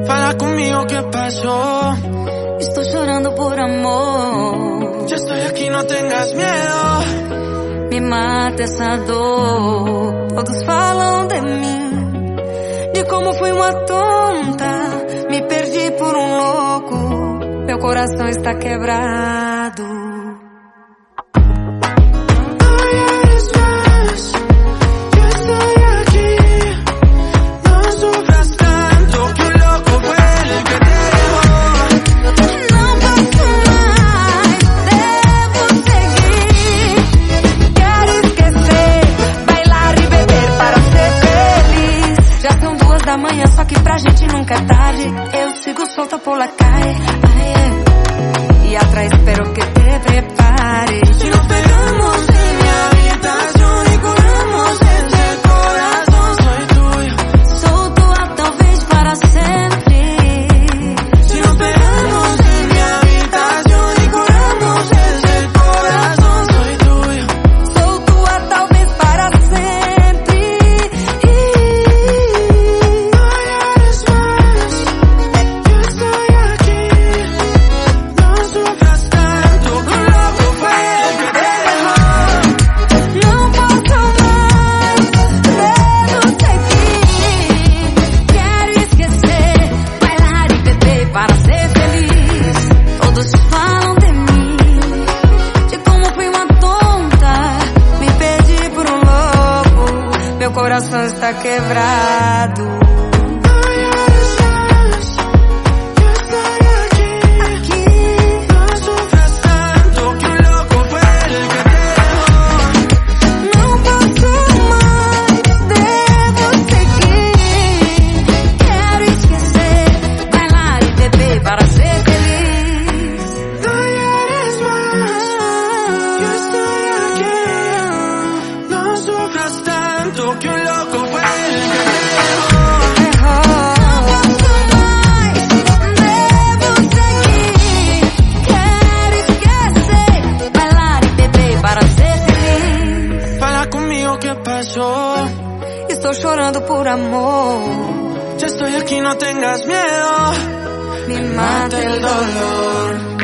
Fala conmigo, ¿qué pasó? Estoy llorando por amor. Ya estoy aquí, no tengas miedo. Me mata essa dor. Todos falam de mim, de como fui uma tonta. Me perdi por um louco. Meu coração está quebrado. Amanhã, só que pra gente nunca é tarde. Eu sigo solta por la calle, e atrás espero que te prepares. Si nos pegamos en mi habitación y curamos ese corazón, soy tuyo. Sou tua talvez para sempre. Si nos pegamos en mi habitación y curamos ese corazón, soy tuyo. Sou tua talvez para sempre. Meu coração está quebrado. Que un loco fue el que te ¿qué pasó? Estou chorando por amor. Ya estoy aquí, no tengas miedo. Me mata el dolor.